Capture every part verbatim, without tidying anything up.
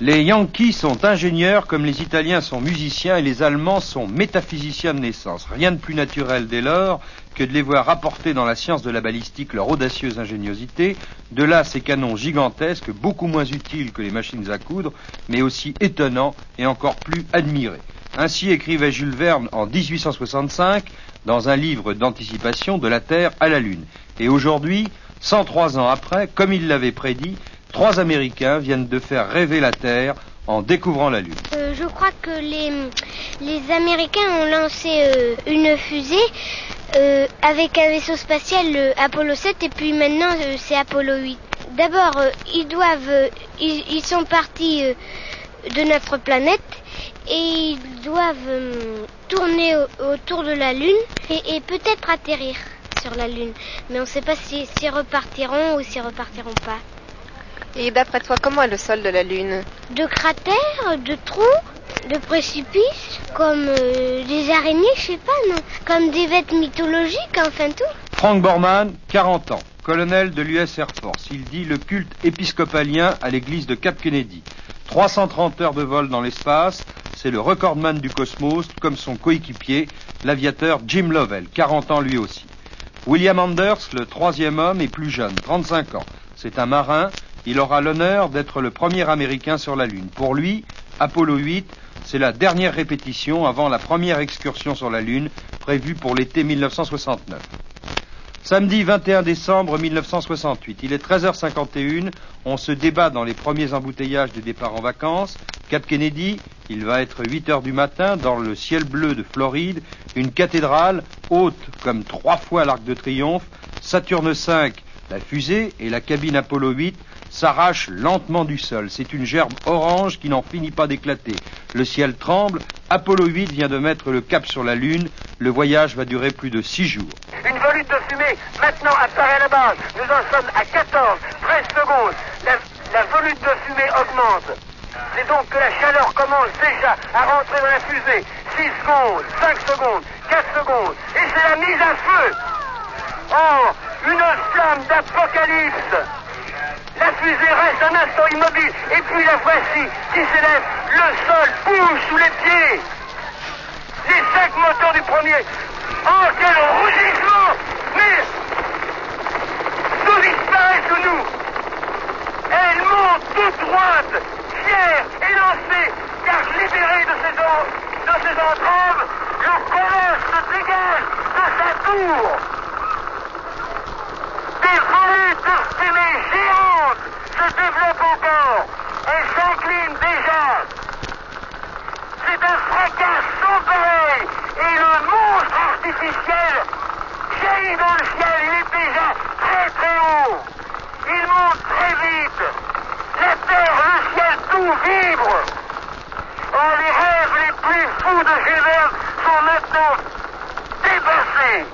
Les Yankees sont ingénieurs comme les Italiens sont musiciens et les Allemands sont métaphysiciens de naissance. Rien de plus naturel dès lors que de les voir apporter dans la science de la balistique leur audacieuse ingéniosité. De là ces canons gigantesques, beaucoup moins utiles que les machines à coudre, mais aussi étonnants et encore plus admirés. Ainsi écrivait Jules Verne en dix-huit cent soixante-cinq dans un livre d'anticipation de la Terre à la Lune. Et aujourd'hui, cent trois ans après, comme il l'avait prédit, trois Américains viennent de faire rêver la Terre en découvrant la Lune. Euh, je crois que les, les Américains ont lancé euh, une fusée euh, avec un vaisseau spatial, le Apollo sept, et puis maintenant euh, c'est Apollo huit. D'abord, euh, ils doivent, euh, ils, ils sont partis euh, de notre planète et ils doivent euh, tourner au, autour de la Lune et, et peut-être atterrir sur la Lune. Mais on ne sait pas s'ils si, si repartiront ou s'ils repartiront pas. Et d'après toi, comment est le sol de la Lune? De cratères, de trous, de précipices, comme euh, des araignées, je sais pas, non? Comme des bêtes mythologiques, enfin tout. Frank Borman, quarante ans, colonel de l'U S Air Force. Il dit le culte épiscopalien à l'église de Cap Kennedy. trois cent trente heures de vol dans l'espace, c'est le recordman du cosmos, comme son coéquipier, l'aviateur Jim Lovell, quarante ans lui aussi. William Anders, le troisième homme, est plus jeune, trente-cinq ans. C'est un marin. Il aura l'honneur d'être le premier Américain sur la Lune. Pour lui, Apollo huit, c'est la dernière répétition avant la première excursion sur la Lune, prévue pour l'été mille neuf cent soixante-neuf. Samedi vingt et un décembre mille neuf cent soixante-huit, il est treize heures cinquante et une, on se débat dans les premiers embouteillages des départs en vacances. Cap Kennedy, il va être huit heures du matin, dans le ciel bleu de Floride, une cathédrale haute comme trois fois l'Arc de Triomphe, Saturne cinq, la fusée et la cabine Apollo huit s'arrachent lentement du sol. C'est une gerbe orange qui n'en finit pas d'éclater. Le ciel tremble. Apollo huit vient de mettre le cap sur la Lune. Le voyage va durer plus de six jours. Une volute de fumée maintenant apparaît à la base. Nous en sommes à quatorze, treize secondes. La, la volute de fumée augmente. C'est donc que la chaleur commence déjà à rentrer dans la fusée. six secondes, cinq secondes, quatre secondes. Et c'est la mise à feu. Oh, une flamme d'apocalypse. La fusée reste un instant immobile, et puis la voici qui s'élève. Le sol bouge sous les pieds. Les cinq moteurs du premier. Oh, quel rougissement! Mais tout disparaît sous nous. Elle monte toute droite, fière, élancée, car libérée de ses, en... de ses entraves, le colosse se dégage de sa tour. Des volées de fumée géantes se développent encore. Elles s'inclinent déjà. C'est un fracas sans pareil. Et le monstre artificiel jaillit dans le ciel. Il est déjà très très haut. Il monte très vite. La terre, le ciel, tout vibre. Oh, les rêves les plus fous de Jules Verne sont maintenant dépassés.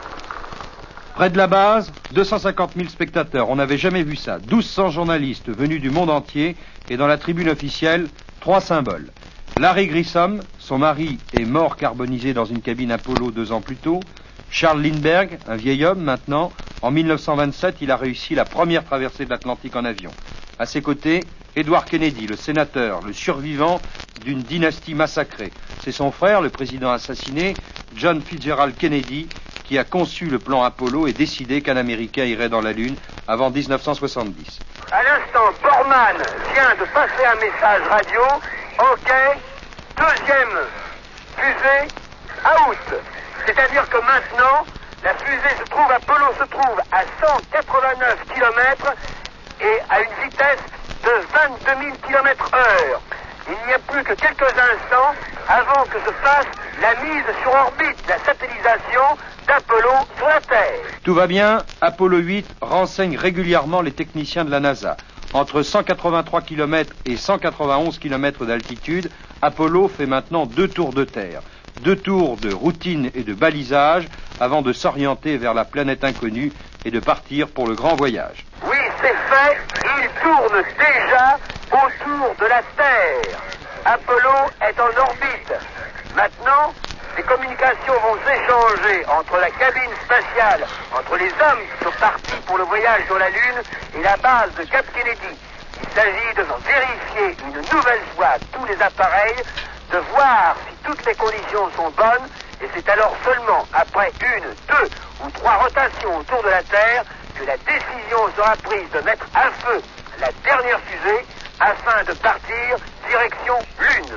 Près de la base, deux cent cinquante mille spectateurs. On n'avait jamais vu ça. douze cents journalistes venus du monde entier et dans la tribune officielle, trois symboles. Larry Grissom, son mari est mort carbonisé dans une cabine Apollo deux ans plus tôt. Charles Lindbergh, un vieil homme maintenant. En mille neuf cent vingt-sept, il a réussi la première traversée de l'Atlantique en avion. À ses côtés, Edward Kennedy, le sénateur, le survivant d'une dynastie massacrée. C'est son frère, le président assassiné, John Fitzgerald Kennedy, qui a conçu le plan Apollo et décidé qu'un Américain irait dans la Lune avant dix-neuf cent soixante-dix. À l'instant, Borman vient de passer un message radio. OK, deuxième fusée, out. C'est-à-dire que maintenant, la fusée se trouve, Apollo se trouve à cent quatre-vingt-neuf kilomètres et à une vitesse de vingt-deux mille kilomètres heure. Il n'y a plus que quelques instants avant que se fasse la mise sur orbite, la satellisation d'Apollo sur la Terre. Tout va bien, Apollo huit renseigne régulièrement les techniciens de la NASA. Entre cent quatre-vingt-trois kilomètres et cent quatre-vingt-onze kilomètres d'altitude, Apollo fait maintenant deux tours de Terre. Deux tours de routine et de balisage avant de s'orienter vers la planète inconnue et de partir pour le grand voyage. Oui, c'est fait. Il tourne déjà autour de la Terre. Apollo est en orbite. Maintenant, les communications vont s'échanger entre la cabine spatiale, entre les hommes qui sont partis pour le voyage sur la Lune et la base de Cap Kennedy. Il s'agit de vérifier une nouvelle fois tous les appareils, de voir si toutes les conditions sont bonnes, et c'est alors seulement après une, deux ou trois rotations autour de la Terre que la décision sera prise de mettre à feu la dernière fusée afin de partir direction Lune.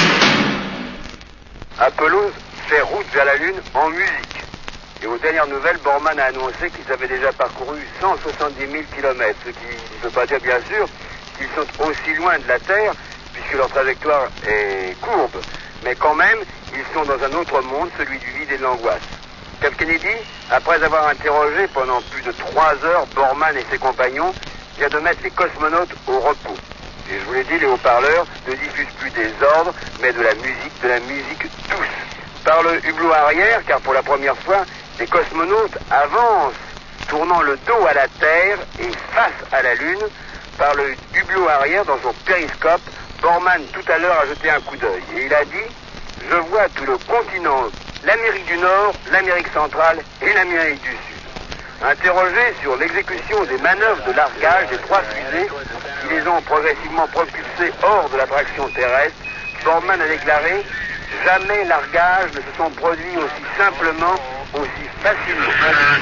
Apollo fait route vers la Lune en musique. Et aux dernières nouvelles, Borman a annoncé qu'ils avaient déjà parcouru cent soixante-dix mille kilomètres, ce qui ne veut pas dire bien sûr qu'ils sont aussi loin de la Terre, puisque leur trajectoire est courbe. Mais quand même, ils sont dans un autre monde, celui du vide et de l'angoisse. Cap Kennedy, après avoir interrogé pendant plus de trois heures Borman et ses compagnons, vient de mettre les cosmonautes au repos. Et je vous l'ai dit, les haut-parleurs ne diffusent plus des ordres, mais de la musique, de la musique douce. Par le hublot arrière, car pour la première fois, les cosmonautes avancent, tournant le dos à la Terre et face à la Lune. Par le hublot arrière, dans son périscope, Borman tout à l'heure a jeté un coup d'œil. Et il a dit, je vois tout le continent, l'Amérique du Nord, l'Amérique centrale et l'Amérique du Sud. Interrogé sur l'exécution des manœuvres de largage des trois fusées qui les ont progressivement propulsés hors de l'attraction terrestre, Borman a déclaré « Jamais largage ne se sont produits aussi simplement, aussi facilement. »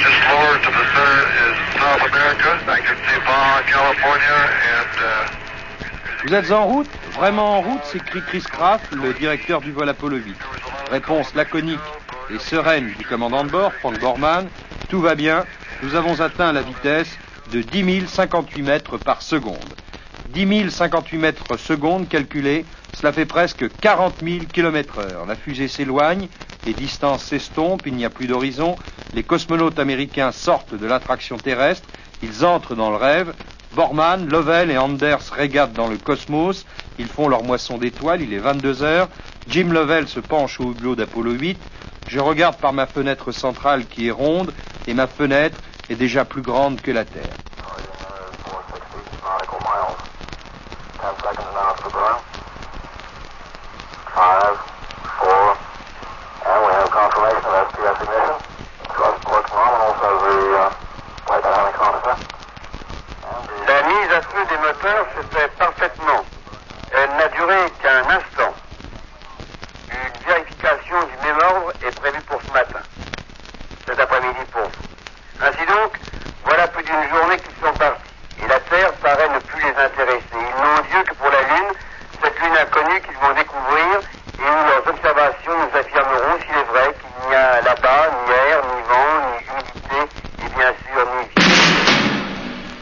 Vous êtes en route? Vraiment en route? S'écrie Chris Kraft, le directeur du vol Apollo huit. Réponse laconique et sereine du commandant de bord, Frank Borman. Tout va bien. Nous avons atteint la vitesse de dix mille cinquante-huit mètres par seconde. dix mille cinquante-huit mètres seconde calculés, cela fait presque quarante mille kilomètres heure. La fusée s'éloigne, les distances s'estompent, il n'y a plus d'horizon. Les cosmonautes américains sortent de l'attraction terrestre, ils entrent dans le rêve. Borman, Lovell et Anders régatent dans le cosmos. Ils font leur moisson d'étoiles, il est vingt-deux heures. Jim Lovell se penche au hublot d'Apollo huit. Je regarde par ma fenêtre centrale qui est ronde, et ma fenêtre est déjà plus grande que la Terre.